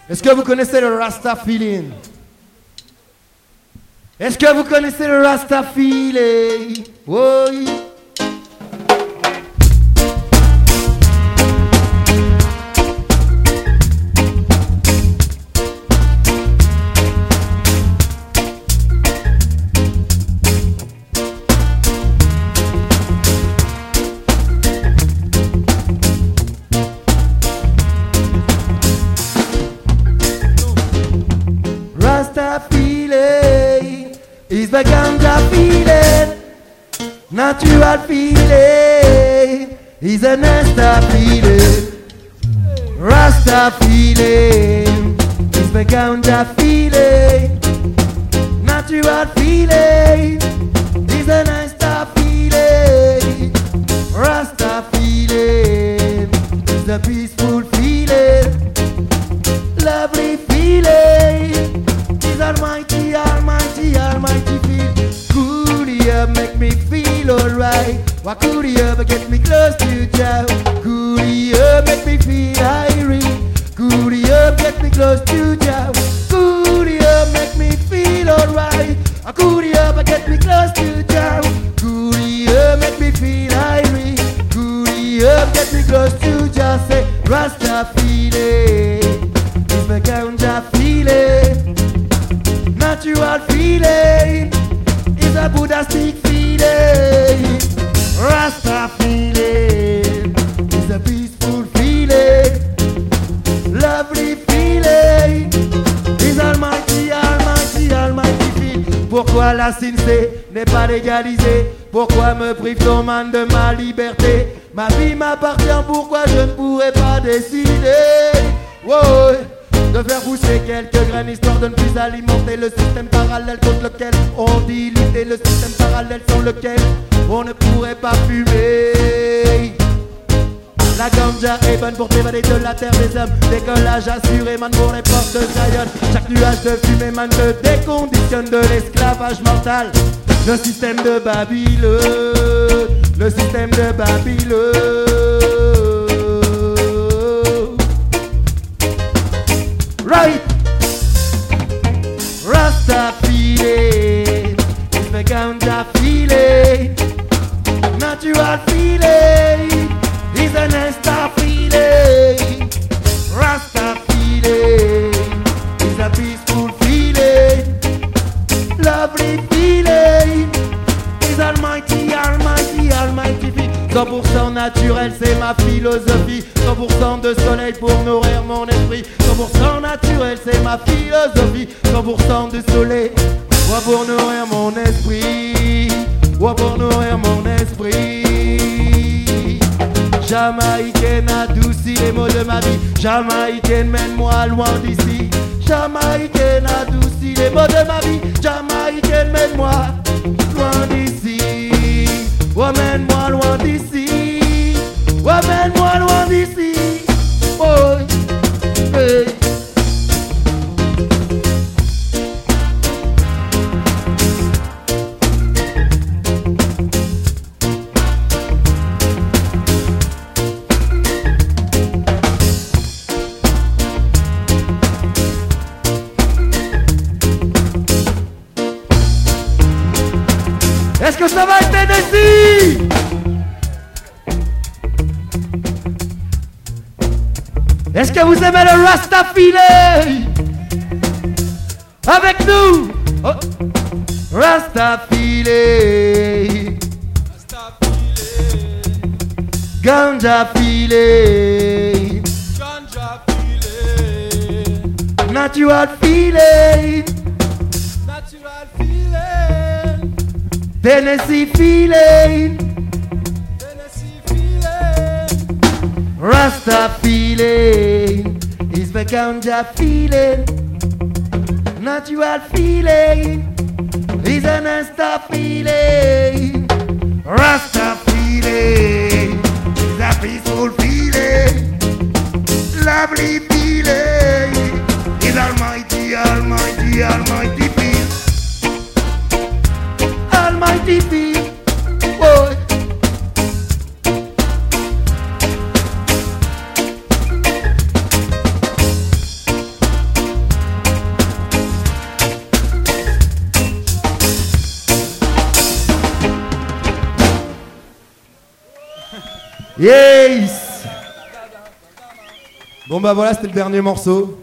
Est-ce que vous connaissez le Rasta feeling? Est-ce que vous connaissez le Rasta feeling? Oui. Is the ganja feeling, natural feeling, is a Rasta feeling, Rasta feeling, is the ganja feeling, natural feeling, is a Rasta feeling, Rasta feeling, is a peaceful feeling, lovely feeling, is almighty, almighty, almighty feel. Cool up, make me feel alright. Why cool up, get me close to Jah. Cool up, make me feel irate. Cool up, get me close to Jah. Cool up, make me feel alright. Cool up, get me close to Jah. Cool up, make me feel irate. Cool up, get me close to Jah. Say Rasta feeling, it's the ganja feeling. Natural feeling is a Buddhistic feeling. Rasta feeling is a peaceful feeling. Lovely feeling is almighty, almighty, almighty feeling. Pourquoi la sincé n'est pas légalisée? Pourquoi me prive-t-on man de ma liberté? Ma vie m'appartient, pourquoi je ne pourrais pas décider? Wow. De faire pousser quelques graines histoire de ne plus alimenter le système parallèle contre lequel on dit lutter, le système parallèle sans lequel on ne pourrait pas fumer. La ganja est bonne pour t'évader de la terre des hommes. Décollage assuré man pour les portes de Zion. Chaque nuage de fumée man te déconditionne de l'esclavage mental. Le système de Babylone, le système de Babylone. Right, Rasta feeling, it's the ganja feeling, natural feeling, it's a Rasta feeling, Rasta feeling, it's a peaceful feeling, lovely feeling, it's almighty, almighty, almighty feeling. 100% naturel, c'est ma philosophie. 100% de soleil pour nourrir mon esprit. 100% naturel, c'est ma philosophie. 100% de soleil, ouais, pour nourrir mon esprit. Ouais, pour nourrir mon esprit. Jamaïcaine adoucit les mots de ma vie. Jamaïcaine, mène-moi loin d'ici. Jamaïcaine adoucit les mots de ma vie. Jamaïcaine, mène-moi loin d'ici. Ouais, mène-moi loin d'ici. Ouais, mène-moi loin d'ici. Oh, hey. Est-ce que ça va être Tennessee? Est-ce que vous aimez le Rasta feeling? Avec nous, oh. Rasta feeling, ganja feeling, natural feeling, Tennessee feeling, Rasta feeling, is the ganja feeling, natural feeling, is an Rasta feeling, Rasta feeling, is a peaceful feeling, lovely feeling, is almighty, almighty, almighty feel, almighty feel, boy. Yes. Bon bah voilà, c'était le dernier morceau.